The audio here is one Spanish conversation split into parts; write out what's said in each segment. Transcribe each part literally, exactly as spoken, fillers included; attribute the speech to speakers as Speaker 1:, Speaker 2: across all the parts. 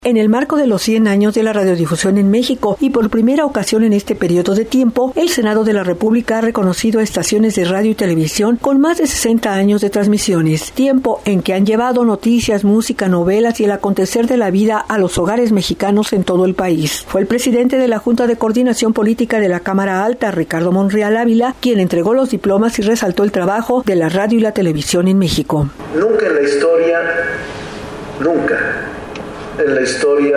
Speaker 1: En el marco de los cien años de la radiodifusión en México y por primera ocasión en este periodo de tiempo, el Senado de la República ha reconocido a estaciones de radio y televisión con más de sesenta años de transmisiones, tiempo en que han llevado noticias, música, novelas y el acontecer de la vida a los hogares mexicanos en todo el país. Fue el presidente de la Junta de Coordinación Política de la Cámara Alta, Ricardo Monreal Ávila, quien entregó los diplomas y resaltó el trabajo de la radio y la televisión en México.
Speaker 2: Nunca en la historia, nunca en la historia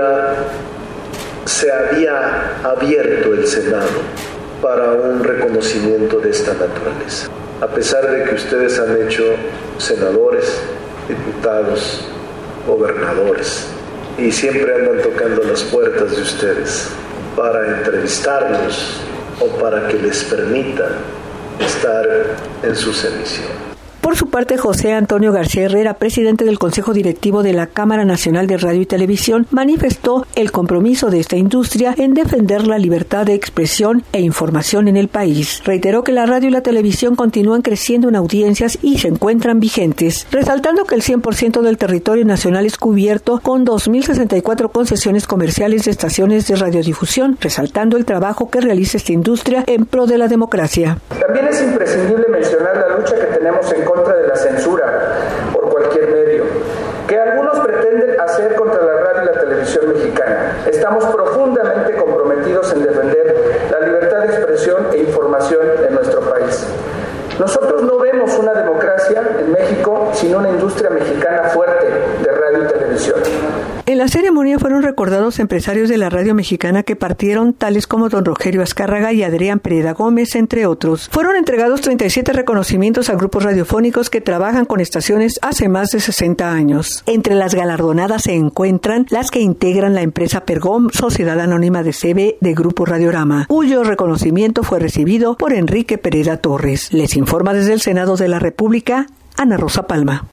Speaker 2: se había abierto el Senado para un reconocimiento de esta naturaleza. A pesar de que ustedes han hecho senadores, diputados, gobernadores, y siempre andan tocando las puertas de ustedes para entrevistarlos o para que les permitan estar en sus emisiones.
Speaker 1: Por su parte, José Antonio García Herrera, presidente del Consejo Directivo de la Cámara Nacional de Radio y Televisión, manifestó el compromiso de esta industria en defender la libertad de expresión e información en el país. Reiteró que la radio y la televisión continúan creciendo en audiencias y se encuentran vigentes, resaltando que el cien por ciento del territorio nacional es cubierto con dos mil sesenta y cuatro concesiones comerciales de estaciones de radiodifusión, resaltando el trabajo que realiza esta industria en pro de la democracia.
Speaker 3: También es imprescindible mencionar la lucha que tenemos en contra de la censura por cualquier medio, que algunos pretenden hacer contra la radio y la televisión mexicana. Estamos profundamente comprometidos en defender la libertad de expresión e información en nuestro país. Nosotros no vemos una democracia en México sin una industria mexicana fuerte de radio y televisión.
Speaker 1: En la ceremonia fueron recordados empresarios de la radio mexicana que partieron, tales como don Rogelio Azcárraga y Adrián Pereda Gómez, entre otros. Fueron entregados treinta y siete reconocimientos a grupos radiofónicos que trabajan con estaciones hace más de sesenta años. Entre las galardonadas se encuentran las que integran la empresa Pergom, Sociedad Anónima de C B de Grupo Radiorama, cuyo reconocimiento fue recibido por Enrique Pereda Torres. Les informa desde el Senado de la República, Ana Rosa Palma.